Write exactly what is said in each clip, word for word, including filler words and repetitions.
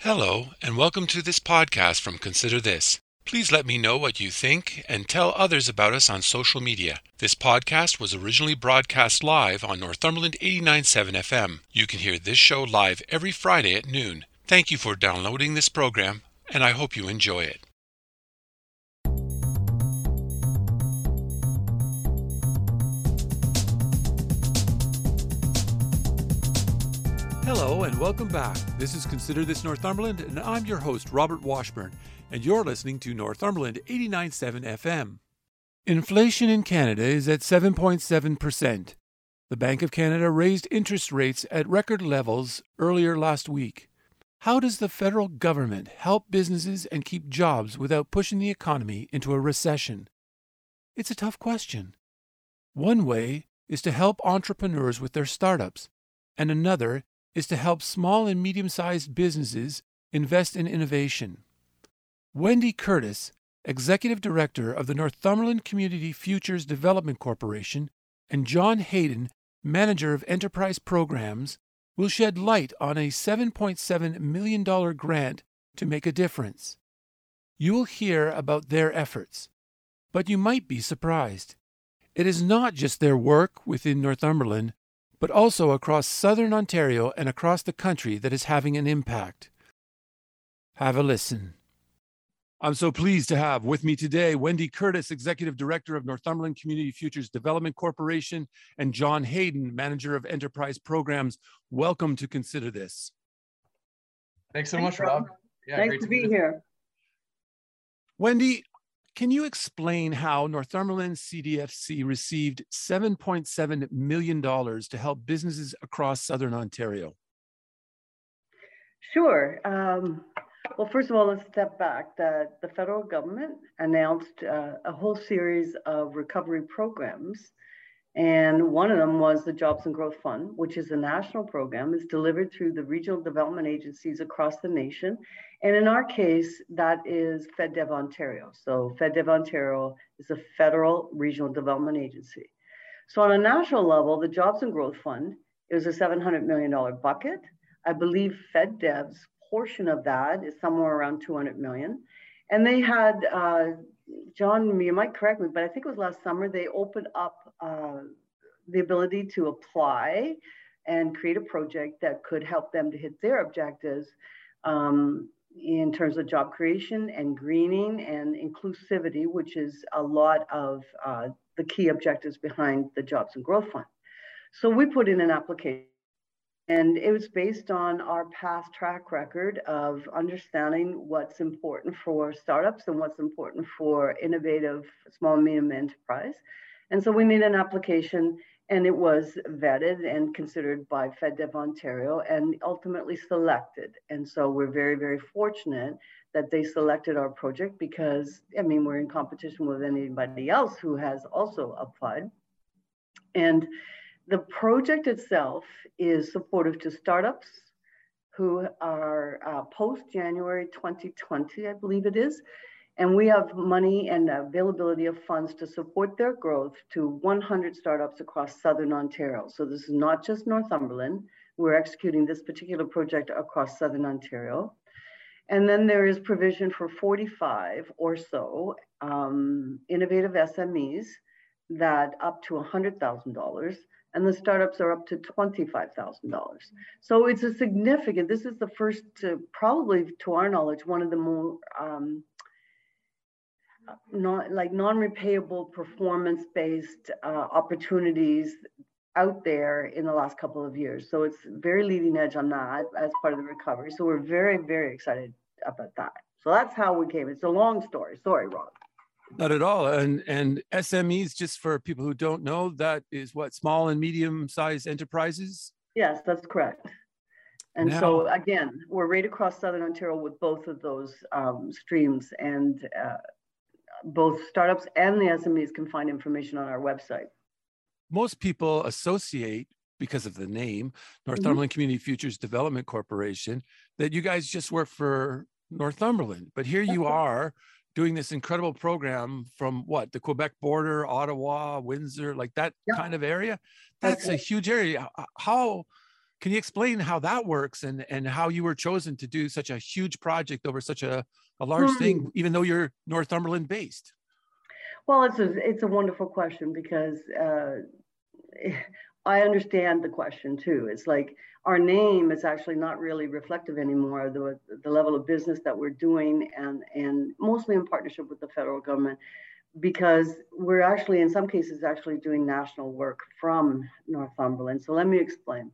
Hello, and welcome to this podcast from Consider This. Please let me know what you think and tell others about us on social media. This podcast was originally broadcast live on Northumberland eighty-nine point seven F M. You can hear this show live every Friday at noon. Thank you for downloading this program, and I hope you enjoy it. Hello and welcome back. This is Consider This Northumberland, and I'm your host, Robert Washburn, and you're listening to Northumberland eighty-nine point seven F M. Inflation in Canada is at seven point seven percent. The Bank of Canada raised interest rates at record levels earlier last week. How does the federal government help businesses and keep jobs without pushing the economy into a recession? It's a tough question. One way is to help entrepreneurs with their startups, and another is to help small and medium-sized businesses invest in innovation. Wendy Curtis, Executive Director of the Northumberland Community Futures Development Corporation, and John Hayden, Manager of Enterprise Programs, will shed light on a seven point seven million dollars grant to make a difference. You will hear about their efforts, but you might be surprised. It is not just their work within Northumberland, but also across southern Ontario and across the country that is having an impact. Have a listen. I'm so pleased to have with me today Wendy Curtis, Executive Director of Northumberland Community Futures Development Corporation, and John Hayden, Manager of Enterprise Programs. Welcome to Consider This. Thanks so much, Rob. Yeah, nice great to, to be here. here. Wendy, can you explain how Northumberland C D F C received seven point seven million dollars to help businesses across southern Ontario? Sure. Um, well, first of all, let's step back. The, the federal government announced uh, a whole series of recovery programs. And one of them was the Jobs and Growth Fund, which is a national program. It's delivered through the regional development agencies across the nation. And in our case, that is FedDev Ontario. So FedDev Ontario is a federal regional development agency. So on a national level, the Jobs and Growth Fund is a seven hundred million dollars bucket. I believe FedDev's portion of that is somewhere around two hundred million dollars. And they had, uh, John, you might correct me, but I think it was last summer, they opened up uh, the ability to apply and create a project that could help them to hit their objectives um, in terms of job creation and greening and inclusivity, which is a lot of uh, the key objectives behind the Jobs and Growth Fund. So we put in an application. And it was based on our past track record of understanding what's important for startups and what's important for innovative small and medium enterprise. And so we made an application, and it was vetted and considered by FedDev Ontario and ultimately selected. And so we're very, very fortunate that they selected our project because, I mean, we're in competition with anybody else who has also applied. And the project itself is supportive to startups who are uh, post-January twenty twenty, I believe it is. And we have money and availability of funds to support their growth to one hundred startups across southern Ontario. So this is not just Northumberland. We're executing this particular project across southern Ontario. And then there is provision for forty-five or so um, innovative S M Es that up to one hundred thousand dollars. And the startups are up to twenty-five thousand dollars. So it's a significant, this is the first, uh, probably to our knowledge, one of the more um, not, like non-repayable performance-based uh, opportunities out there in the last couple of years. So it's very leading edge on that as part of the recovery. So we're very, very excited about that. So that's how we came. It's a long story. Sorry, Rob. Not at all. And and S M Es, just for people who don't know, that is what, small and medium-sized enterprises? Yes, that's correct. And now, so again, we're right across southern Ontario with both of those um, streams, and uh, both startups and the S M Es can find information on our website. Most people associate, because of the name, Northumberland mm-hmm. Community Futures Development Corporation, that you guys just work for Northumberland. But here you are doing this incredible program from what, the Quebec border, Ottawa, Windsor, like that yep. kind of area. That's okay. A huge area. How Can you explain how that works and, and how you were chosen to do such a huge project over such a, a large Hmm. thing, even though you're Northumberland based? Well, it's a, it's a wonderful question because uh, I understand the question too. It's like our name is actually not really reflective anymore of the, the level of business that we're doing, and, and mostly in partnership with the federal government, because we're actually, in some cases, actually doing national work from Northumberland. So let me explain.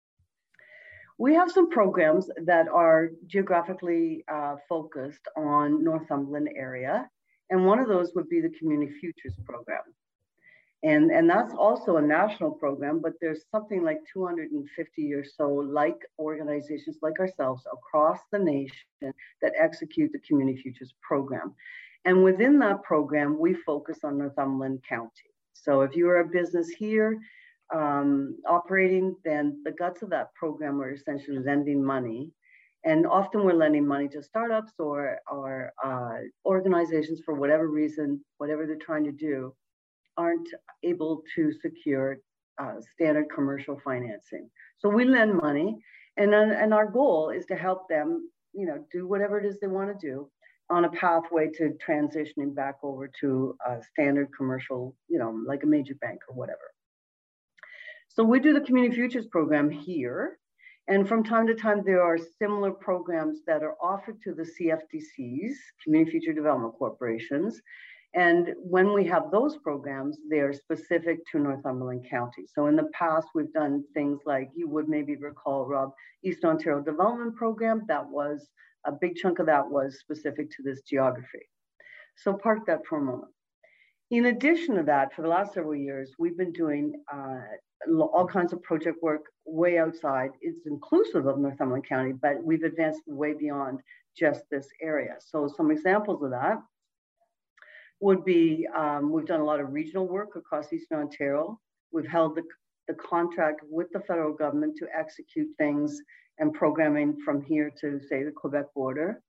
We have some programs that are geographically uh, focused on Northumberland area. And one of those would be the Community Futures Program. And, and that's also a national program, but there's something like two hundred fifty or so like organizations like ourselves across the nation that execute the Community Futures Program. And within that program, we focus on Northumberland County. So if you are a business here um, operating, then the guts of that program are essentially lending money. And often we're lending money to startups or, or uh, organizations for whatever reason, whatever they're trying to do, aren't able to secure uh, standard commercial financing. So we lend money, and, and our goal is to help them, you know, do whatever it is they want to do on a pathway to transitioning back over to a standard commercial, you know, like a major bank or whatever. So we do the Community Futures Program here. And from time to time, there are similar programs that are offered to the C F D Cs, Community Future Development Corporations. And when we have those programs, they're specific to Northumberland County. So in the past, we've done things like, you would maybe recall, Rob, East Ontario Development Program. That was, a big chunk of that was specific to this geography. So park that for a moment. In addition to that, for the last several years, we've been doing uh, all kinds of project work way outside. It's inclusive of Northumberland County, but we've advanced way beyond just this area. So some examples of that would be, um, we've done a lot of regional work across Eastern Ontario. We've held the, the contract with the federal government to execute things and programming from here to, say, the Quebec border.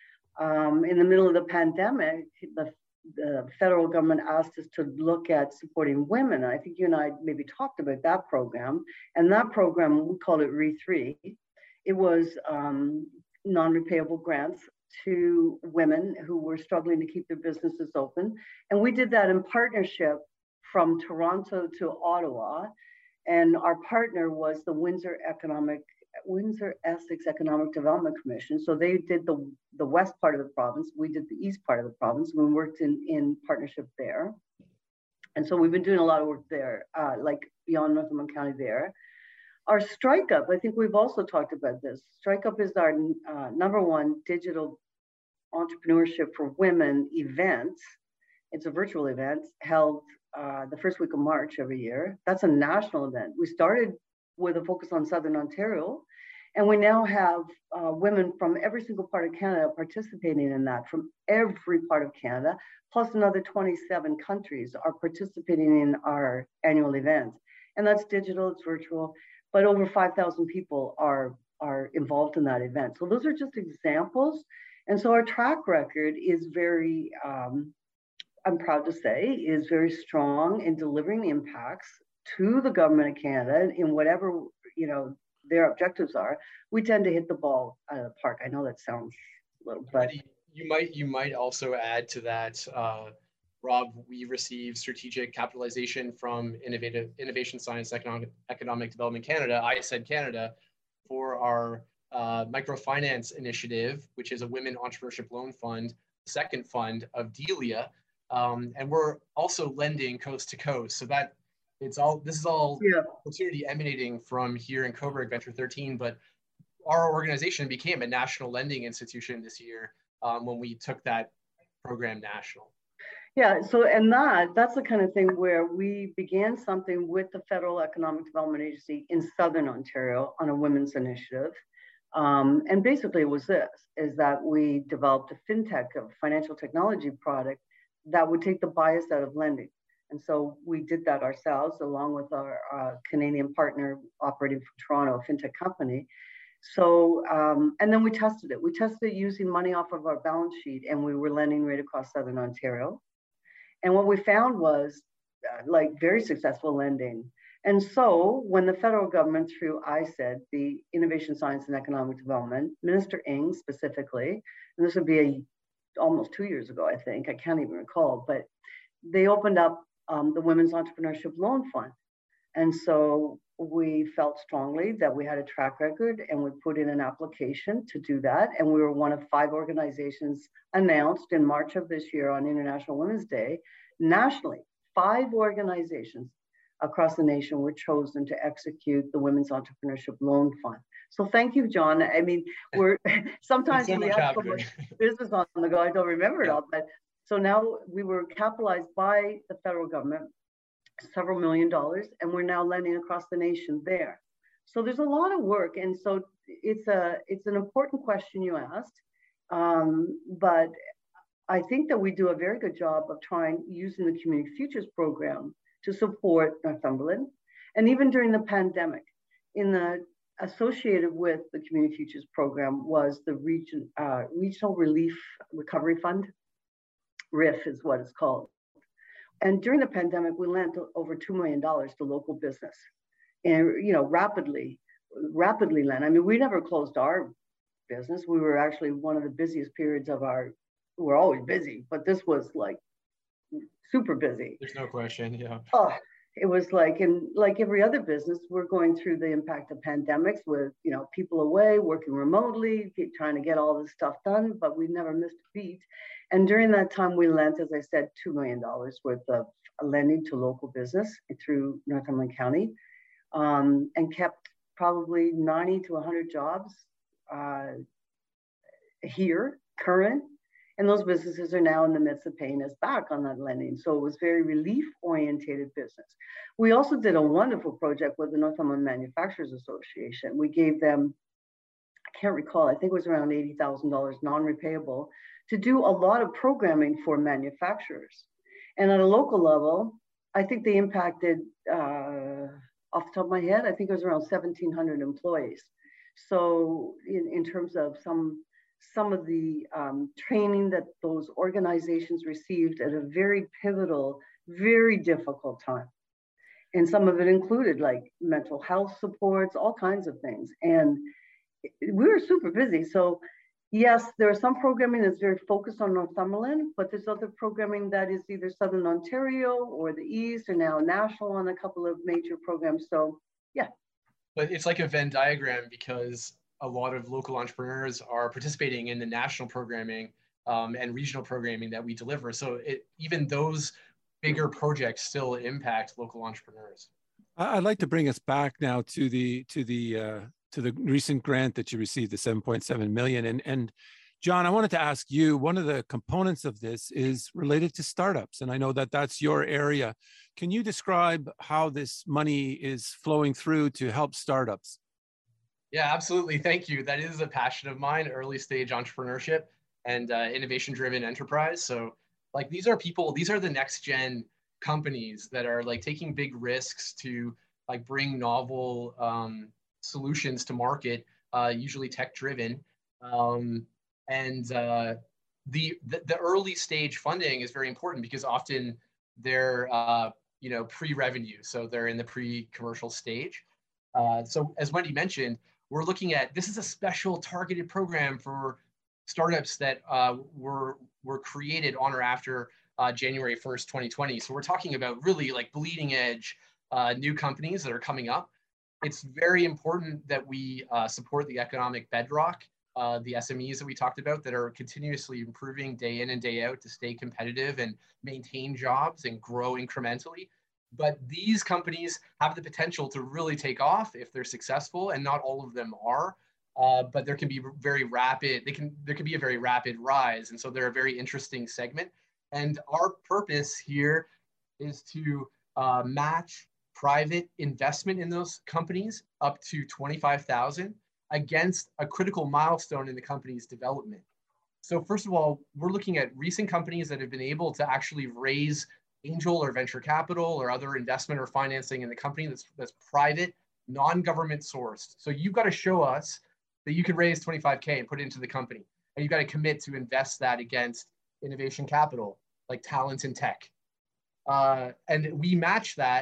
Um, in the middle of the pandemic, the, the federal government asked us to look at supporting women. I think you and I maybe talked about that program. And that program, we called it R E three. It was um, non-repayable grants to women who were struggling to keep their businesses open. And we did that in partnership from Toronto to Ottawa. And our partner was the Windsor Economic, Windsor Essex Economic Development Commission. So they did the, the west part of the province. We did the east part of the province. We worked in, in partnership there. And so we've been doing a lot of work there, uh, like beyond Northumberland County there. Our Strike Up, I think we've also talked about this. Strike Up is our uh, number one digital entrepreneurship for women event. It's a virtual event held uh, the first week of March every year. That's a national event. We started with a focus on Southern Ontario, and we now have uh, women from every single part of Canada participating in that, from every part of Canada, plus another twenty-seven countries are participating in our annual event. And that's digital, it's virtual, but over five thousand people are, are involved in that event. So those are just examples. And so our track record is very, um, I'm proud to say, is very strong in delivering the impacts to the government of Canada in whatever, you know, their objectives are. We tend to hit the ball out of the park. I know that sounds a little, but you might you might also add to that, uh, Rob. We received strategic capitalization from Innovative Innovation Science Economic Economic Development Canada, I S E D Canada, for our uh, microfinance initiative, which is a women entrepreneurship loan fund, second fund of Delia, um, and we're also lending coast to coast. So that it's all this is all yeah. opportunity emanating from here in Cobourg Venture thirteen, but our organization became a national lending institution this year um, when we took that program national. Yeah, so and that that's the kind of thing where we began something with the Federal Economic Development Agency in Southern Ontario on a women's initiative. Um, and basically it was this, is that we developed a fintech, a financial technology product that would take the bias out of lending. And so we did that ourselves along with our uh, Canadian partner operating from Toronto, a fintech company. So, um, and then we tested it. We tested it using money off of our balance sheet, and we were lending right across Southern Ontario. And what we found was uh, like very successful lending. And so when the federal government, through I S E D, the Innovation, Science and Economic Development, Minister Ng specifically, and this would be a, almost two years ago, I think, I can't even recall, but they opened up um, the Women's Entrepreneurship Loan Fund. And so we felt strongly that we had a track record and we put in an application to do that. And we were one of five organizations announced in March of this year on International Women's Day. Nationally, five organizations across the nation were chosen to execute the Women's Entrepreneurship Loan Fund. So thank you, John. I mean, we're sometimes so we have so much business on the go, I don't remember it all, but so now we were capitalized by the federal government, several million dollars, and we're now lending across the nation there. So there's a lot of work. And so it's a it's an important question you asked, um, but I think that we do a very good job of trying using the Community Futures program to support Northumberland. And even during the pandemic, in the associated with the Community Futures program was the region, uh, Regional Relief Recovery Fund, R I F is what it's called. And during the pandemic, we lent over two million dollars to local business and, you know, rapidly, rapidly lent. I mean, we never closed our business. We were actually one of the busiest periods of our, we're always busy, but this was like super busy. There's no question, yeah. Oh, it was like, and like every other business, we're going through the impact of pandemics with, you know, people away, working remotely, keep trying to get all this stuff done, but we never missed a beat. And during that time, we lent, as I said, two million dollars worth of lending to local business through Northumberland County, um, and kept probably ninety to one hundred jobs uh, here, current. And those businesses are now in the midst of paying us back on that lending. So it was very relief-oriented business. We also did a wonderful project with the Northumberland Manufacturers Association. We gave them, I can't recall, I think it was around eighty thousand dollars non-repayable to do a lot of programming for manufacturers. And at a local level, I think they impacted, uh, off the top of my head, I think it was around seventeen hundred employees. So in, in terms of some some of the um, training that those organizations received at a very pivotal, very difficult time. And some of it included like mental health supports, all kinds of things. And we were super busy. So yes, there is some programming that's very focused on Northumberland, but there's other programming that is either Southern Ontario or the East, or now national on a couple of major programs. So yeah. But it's like a Venn diagram because a lot of local entrepreneurs are participating in the national programming um, and regional programming that we deliver. So it, even those bigger projects still impact local entrepreneurs. I'd like to bring us back now to the to the uh, to the recent grant that you received, the seven point seven million. And and John, I wanted to ask you, one of the components of this is related to startups, and I know that that's your area. Can you describe how this money is flowing through to help startups? Yeah, absolutely. Thank you. That is a passion of mine, early stage entrepreneurship and uh, innovation driven enterprise. So like these are people, these are the next gen companies that are like taking big risks to like bring novel um, solutions to market, uh, usually tech driven. Um, and uh, the, the, the early stage funding is very important because often they're, uh, you know, pre-revenue. So they're in the pre-commercial stage. Uh, so as Wendy mentioned, we're looking at, this is a special targeted program for startups that uh, were, were created on or after uh, January first, twenty twenty. So we're talking about really like bleeding edge uh, new companies that are coming up. It's very important that we uh, support the economic bedrock, uh, the S M Es that we talked about that are continuously improving day in and day out to stay competitive and maintain jobs and grow incrementally. But these companies have the potential to really take off if they're successful, and not all of them are. Uh, but there can be very rapid, they can, there can be a very rapid rise. And so they're a very interesting segment. And our purpose here is to uh, match private investment in those companies up to twenty-five thousand against a critical milestone in the company's development. So first of all, we're looking at recent companies that have been able to actually raise angel or venture capital or other investment or financing in the company that's, that's private, non-government sourced. So you've got to show us that you can raise twenty-five K and put it into the company. And you've got to commit to invest that against innovation capital, like talent and tech. Uh, and we match that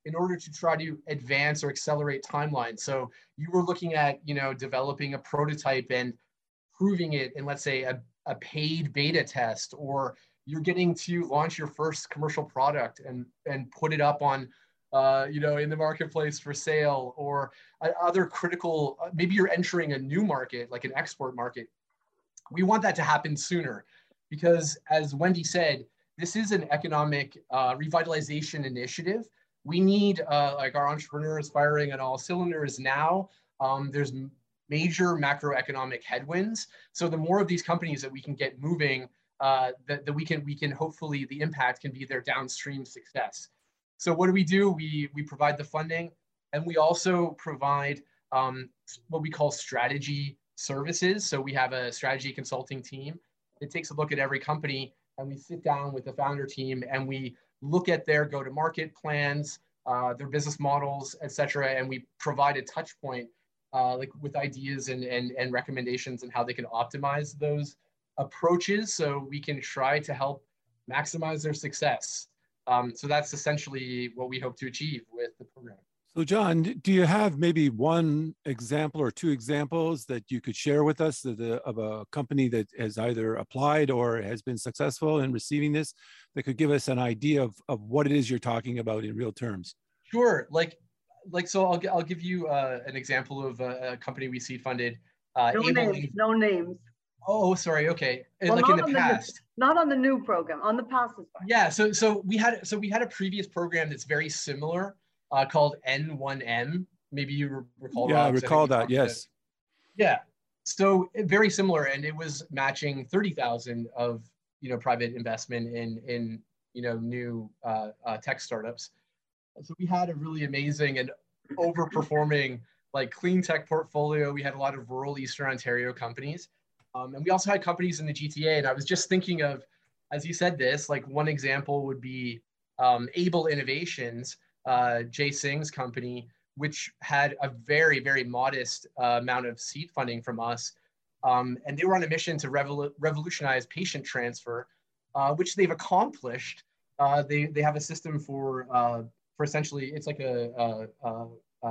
in order to try to advance or accelerate timelines. So you were looking at, you know, developing a prototype and proving it in, let's say, a, a paid beta test, or you're getting to launch your first commercial product and, and put it up on, uh, you know, in the marketplace for sale, or uh, other critical, uh, maybe you're entering a new market, like an export market. We want that to happen sooner because, as Wendy said, this is an economic uh, revitalization initiative. We need uh, like our entrepreneurs firing on all cylinders now. Um, there's major macroeconomic headwinds. So the more of these companies that we can get moving, uh, that, that we can, we can hopefully, the impact can be their downstream success. So what do we do? We, we provide the funding, and we also provide um, what we call strategy services. So we have a strategy consulting team that takes a look at every company, and we sit down with the founder team and we look at their go-to-market plans, uh, their business models, et cetera, and we provide a touch point uh, like with ideas and, and, and recommendations on how they can optimize those approaches so we can try to help maximize their success. Um, so that's essentially what we hope to achieve with the program. So John, do you have maybe one example or two examples that you could share with us of, the, of a company that has either applied or has been successful in receiving this, that could give us an idea of, of what it is you're talking about in real terms? Sure. Like, like so I'll, I'll give you uh, an example of a, a company we seed funded. Uh, no Able names, no names. Oh, sorry. Okay. Well, like in the past. The, not on the new program, on the past is fine. Yeah. So, so we had, so we had a previous program that's very similar. Uh, called N one M. Maybe you recall. Yeah, Rob, I recall that. Yes. About, yeah. So very similar, and it was matching thirty thousand of you know private investment in in you know new uh, uh, tech startups. So we had a really amazing and overperforming like clean tech portfolio. We had a lot of rural Eastern Ontario companies, um, and we also had companies in the G T A. And I was just thinking of, as you said this, like one example would be um, Able Innovations. Uh, Jay Singh's company, which had a very, very modest uh, amount of seed funding from us. Um, and they were on a mission to revol revolutionize patient transfer, uh, which they've accomplished. Uh, they, they have a system for, uh, for essentially, it's like a, a, a,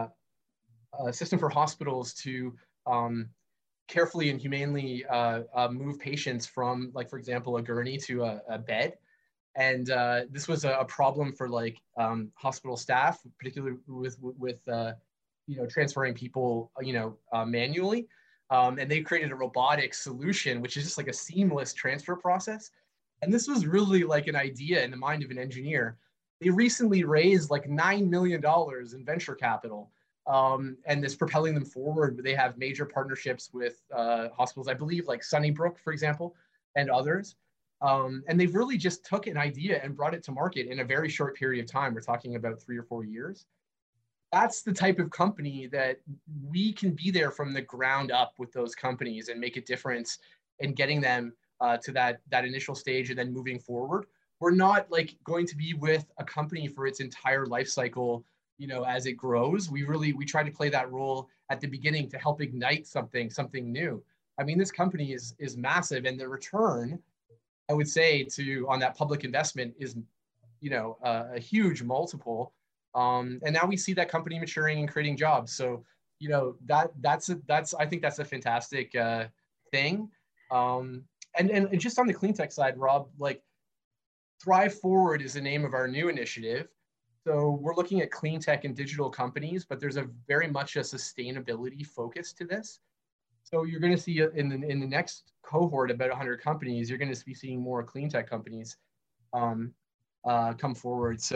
a system for hospitals to um, carefully and humanely uh, uh, move patients from, like, for example, a gurney to a, a bed. And uh, this was a, a problem for like um, hospital staff, particularly with with uh, you know transferring people you know uh, manually. Um, and they created a robotic solution, which is just like a seamless transfer process. And this was really like an idea in the mind of an engineer. They recently raised like nine million dollars in venture capital, um, and it's propelling them forward. They have major partnerships with uh, hospitals, I believe, like Sunnybrook, for example, and others. Um, and they've really just took an idea and brought it to market in a very short period of time. We're talking about three or four years. That's the type of company that we can be there from the ground up with those companies and make a difference in getting them uh, to that, that initial stage and then moving forward. We're not like going to be with a company for its entire life cycle, you know, as it grows. We really, we try to play that role at the beginning to help ignite something, something new. I mean, this company is, is massive, and the return, I would say, to on that public investment is, you know, uh, a huge multiple. Um, and now we see that company maturing and creating jobs. So, you know, that that's a, that's I think that's a fantastic uh, thing. Um, and, and and just on the clean tech side, Rob, like Thrive Forward is the name of our new initiative. So we're looking at clean tech and digital companies, but there's a very much a sustainability focus to this. So you're going to see in the, in the next cohort, about one hundred companies, you're going to be seeing more clean tech companies um, uh, come forward. So,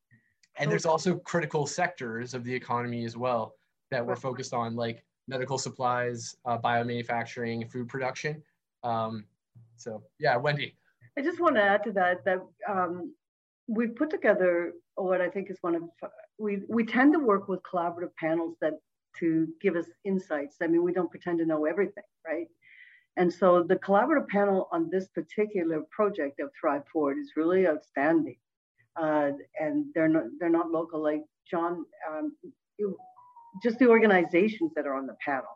and there's also critical sectors of the economy as well that we're focused on, like medical supplies, uh, biomanufacturing, food production. Um, so yeah, Wendy. I just want to add to that, that um, we've put together what I think is one of, we, we tend to work with collaborative panels that to give us insights. I mean, we don't pretend to know everything, right? And so the collaborative panel on this particular project of Thrive Forward is really outstanding. Uh, and they're not, they're not local, like John, um, you, just the organizations that are on the panel.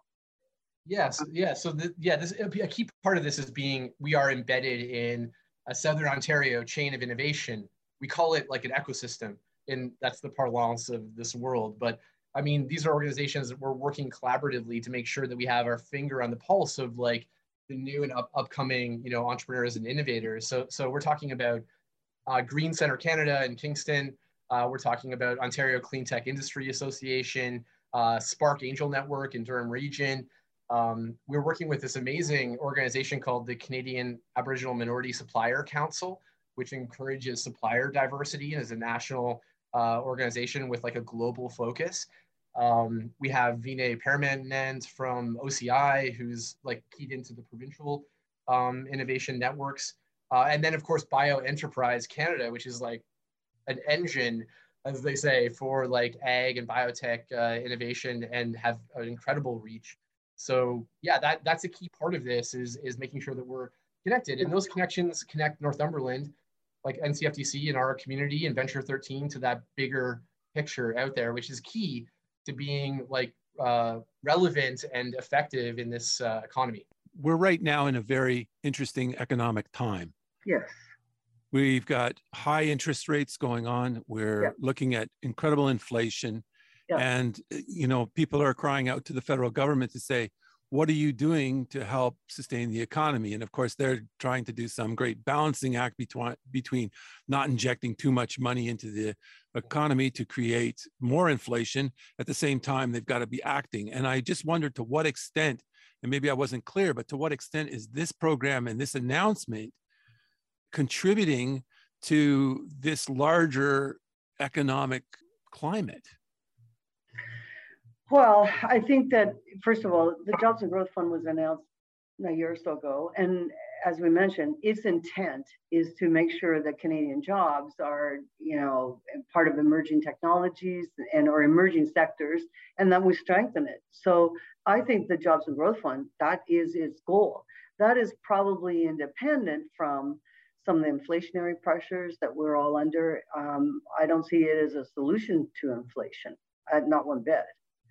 Yes, yeah, so the, yeah, this, a key part of this is being, we are embedded in a Southern Ontario chain of innovation. We call it like an ecosystem. in that's the parlance of this world. But I mean, these are organizations that we're working collaboratively to make sure that we have our finger on the pulse of like the new and up, upcoming, you know, entrepreneurs and innovators. So, so we're talking about uh, Green Center Canada in Kingston. Uh, we're talking about Ontario Clean Tech Industry Association, uh, Spark Angel Network in Durham Region. Um, we're working with this amazing organization called the Canadian Aboriginal Minority Supplier Council, which encourages supplier diversity and is a national uh, organization with like a global focus. Um, we have Vinay Paramanand from O C I, who's like keyed into the provincial um, innovation networks. Uh, and then of course, BioEnterprise Canada, which is like an engine, as they say, for like ag and biotech uh, innovation and have an incredible reach. So yeah, that, that's a key part of this is, is making sure that we're connected. And those connections connect Northumberland, like N C F D C and our community and Venture thirteen to that bigger picture out there, which is key to being like uh, relevant and effective in this uh, economy. We're right now in a very interesting economic time. Yes. We've got high interest rates going on. We're Yeah. looking at incredible inflation. Yeah. And, you know, people are crying out to the federal government to say, what are you doing to help sustain the economy? And of course, they're trying to do some great balancing act between, between not injecting too much money into the economy to create more inflation. At the same time, they've got to be acting. And I just wondered to what extent, and maybe I wasn't clear, but to what extent is this program and this announcement contributing to this larger economic climate? Well, I think that, first of all, the Jobs and Growth Fund was announced a year or so ago. And as we mentioned, its intent is to make sure that Canadian jobs are, you know, part of emerging technologies and or emerging sectors, and that we strengthen it. So I think the Jobs and Growth Fund, that is its goal. That is probably independent from some of the inflationary pressures that we're all under. Um, I don't see it as a solution to inflation, uh, not one bit.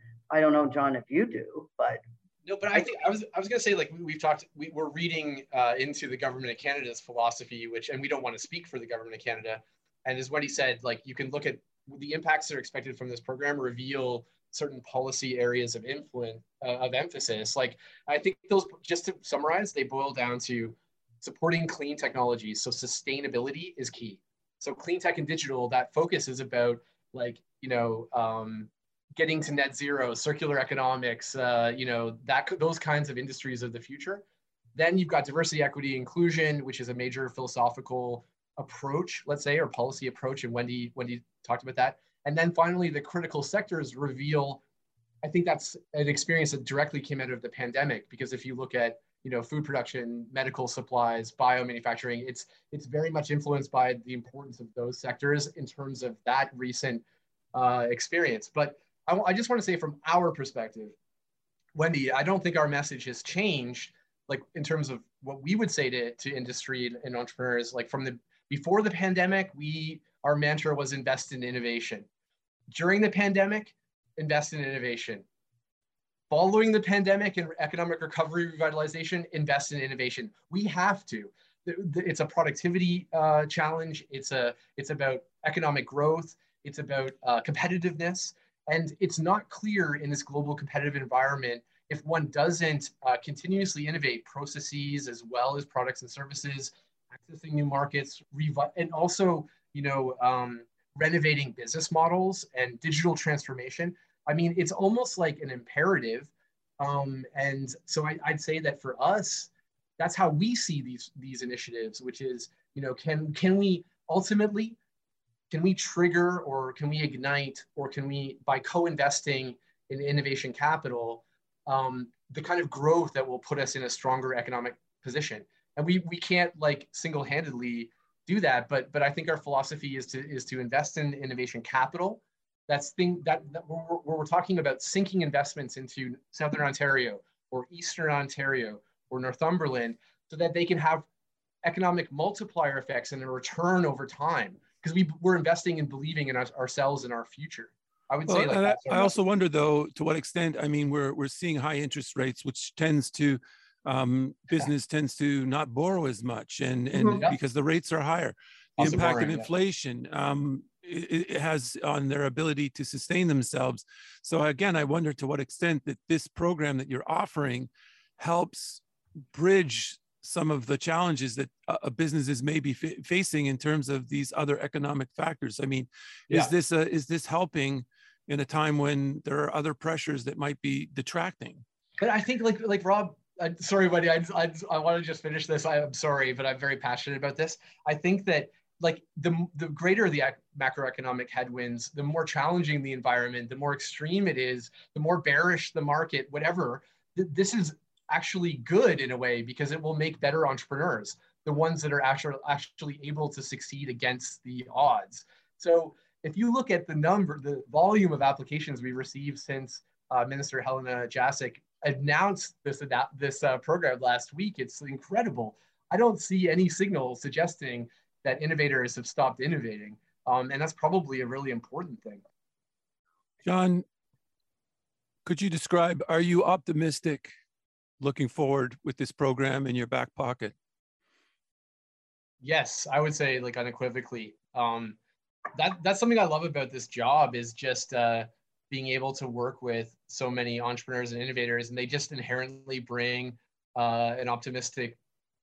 I don't know, John, if you do, but. No, but I think I was I was going to say, like, we've talked, we, we're reading uh, into the government of Canada's philosophy, which, and we don't want to speak for the government of Canada. And as Wendy said, like, you can look at the impacts that are expected from this program, reveal certain policy areas of influence, uh, of emphasis. Like, I think those, just to summarize, they boil down to supporting clean technologies. So sustainability is key. So clean tech and digital, that focus is about, like, you know, um, getting to net zero, circular economics, uh, you know, that those kinds of industries of the future. Then you've got diversity, equity, inclusion, which is a major philosophical approach, let's say, or policy approach. And Wendy, Wendy talked about that. And then finally, the critical sectors reveal, I think that's an experience that directly came out of the pandemic, because if you look at, you know, food production, medical supplies, biomanufacturing, it's, it's very much influenced by the importance of those sectors in terms of that recent uh, experience. But I, I just want to say, from our perspective, Wendy, I don't think our message has changed, like in terms of what we would say to, to industry and entrepreneurs. Like from the before the pandemic, we our mantra was invest in innovation. During the pandemic, invest in innovation. Following the pandemic and economic recovery revitalization, invest in innovation. We have to. It's a productivity uh, challenge. It's a it's about economic growth. It's about uh, competitiveness. And it's not clear in this global competitive environment, if one doesn't uh, continuously innovate processes as well as products and services, accessing new markets, and also, you know, um, renovating business models and digital transformation. I mean, it's almost like an imperative. Um, and so I, I'd say that for us, that's how we see these, these initiatives, which is, you know, can, can we ultimately Can we trigger, or can we ignite, or can we, by co-investing in innovation capital, um, the kind of growth that will put us in a stronger economic position? And we we can't like single-handedly do that, but but I think our philosophy is to is to invest in innovation capital. That's thing that, that where we're, we're talking about sinking investments into Southern Ontario or Eastern Ontario or Northumberland, so that they can have economic multiplier effects and a return over time. Because we, we're investing and believing in our, ourselves and our future. I would well, say like that. I also wonder, though, to what extent, I mean, we're, we're seeing high interest rates, which tends to, um, business tends to not borrow as much, and, and Mm-hmm. because the rates are higher. the impact of inflation um, it, it has on their ability to sustain themselves. So again, I wonder to what extent that this program that you're offering helps bridge some of the challenges that uh, businesses may be f- facing in terms of these other economic factors. I mean, is yeah. this a, is this helping in a time when there are other pressures that might be detracting? But I think like like Rob, I, sorry, buddy, I, I, I want to just finish this. I, I'm sorry, but I'm very passionate about this. I think that like the, the greater the macroeconomic headwinds, the more challenging the environment, the more extreme it is, the more bearish the market, whatever, th- this is actually good in a way because it will make better entrepreneurs, the ones that are actually, actually able to succeed against the odds. So if you look at the number, the volume of applications we've received since uh, Minister Helena Jaczek announced this this uh, program last week, it's incredible. I don't see any signal suggesting that innovators have stopped innovating. Um, and that's probably a really important thing. John, could you describe, are you optimistic looking forward with this program in your back pocket? Yes, I would say like unequivocally. Um, that that's something I love about this job is just uh, being able to work with so many entrepreneurs and innovators, and they just inherently bring uh, an optimistic,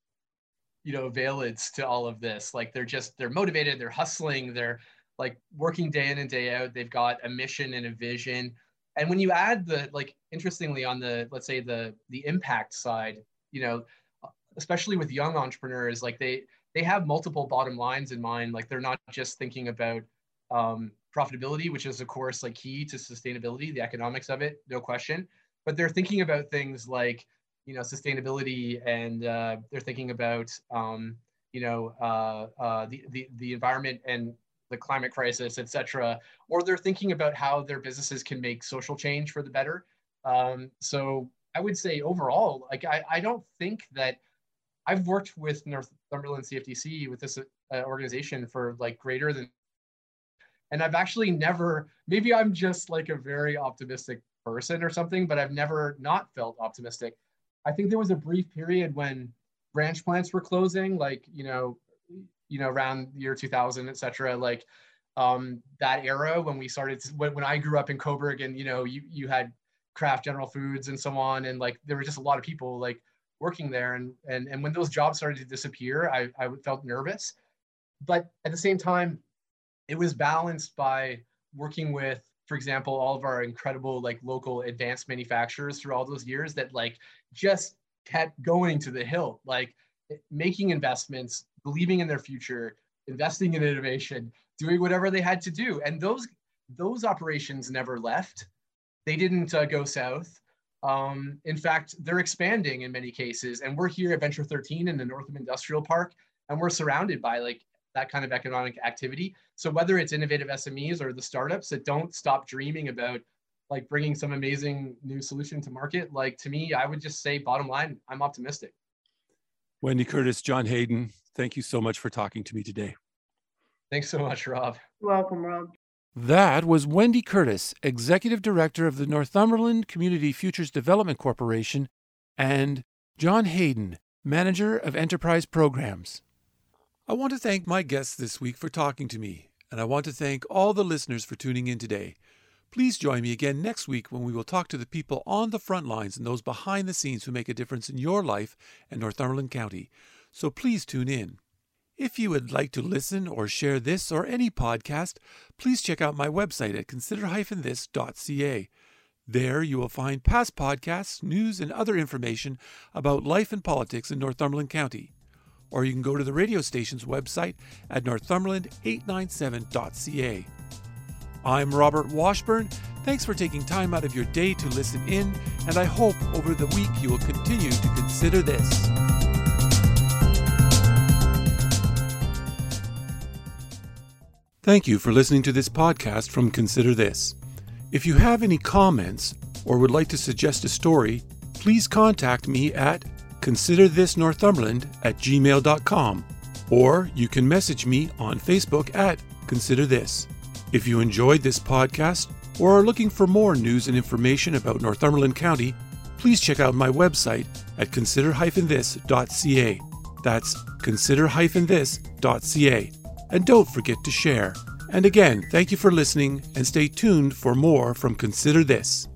you know, valence to all of this. Like they're just, they're motivated, they're hustling, they're like working day in and day out. They've got a mission and a vision. And when you add the, like, interestingly on the, let's say the, the impact side, you know, especially with young entrepreneurs, like they, they have multiple bottom lines in mind. Like they're not just thinking about um, profitability, which is of course like key to sustainability, the economics of it, no question, but they're thinking about things like, you know, sustainability, and uh, they're thinking about, um, you know, uh, uh, the, the, the environment and the climate crisis, et cetera, or they're thinking about how their businesses can make social change for the better. Um, so I would say overall, like, I, I don't think that I've worked with Northumberland C F D C with this uh, organization for like greater than, and I've actually never, maybe I'm just like a very optimistic person or something, but I've never not felt optimistic. I think there was a brief period when branch plants were closing, like, you know, you know, around the year two thousand, et cetera, like um, that era when we started, to, when, when I grew up in Cobourg, and, you know, you, you had Kraft General Foods and so on. And like, there were just a lot of people like working there. And, and, and when those jobs started to disappear, I, I felt nervous, but at the same time, it was balanced by working with, for example, all of our incredible like local advanced manufacturers through all those years that like just kept going to the hill, like making investments, believing in their future, investing in innovation, doing whatever they had to do. And those those operations never left. They didn't uh, go south. Um, in fact, they're expanding in many cases. And we're here at Venture thirteen in the Northam Industrial Park, and we're surrounded by like that kind of economic activity. So whether it's innovative S M Es or the startups that don't stop dreaming about like bringing some amazing new solution to market, like to me, I would just say bottom line, I'm optimistic. Wendy Curtis, John Hayden, thank you so much for talking to me today. Thanks so much, Rob. You're welcome, Rob. That was Wendy Curtis, Executive Director of the Northumberland Community Futures Development Corporation, and John Hayden, Manager of Enterprise Programs. I want to thank my guests this week for talking to me, and I want to thank all the listeners for tuning in today. Please join me again next week when we will talk to the people on the front lines and those behind the scenes who make a difference in your life and Northumberland County. So please tune in. If you would like to listen or share this or any podcast, please check out my website at consider dash this dot c a. There you will find past podcasts, news, and other information about life and politics in Northumberland County. Or you can go to the radio station's website at northumberland eight ninety-seven dot c a. I'm Robert Washburn. Thanks for taking time out of your day to listen in, and I hope over the week you will continue to consider this. Thank you for listening to this podcast from Consider This. If you have any comments or would like to suggest a story, please contact me at consider this northumberland at gmail dot com, or you can message me on Facebook at Consider This. If you enjoyed this podcast or are looking for more news and information about Northumberland County, please check out my website at consider dash this dot c a. That's consider dash this dot c a. and don't forget to share. And again, thank you for listening, and stay tuned for more from Consider This.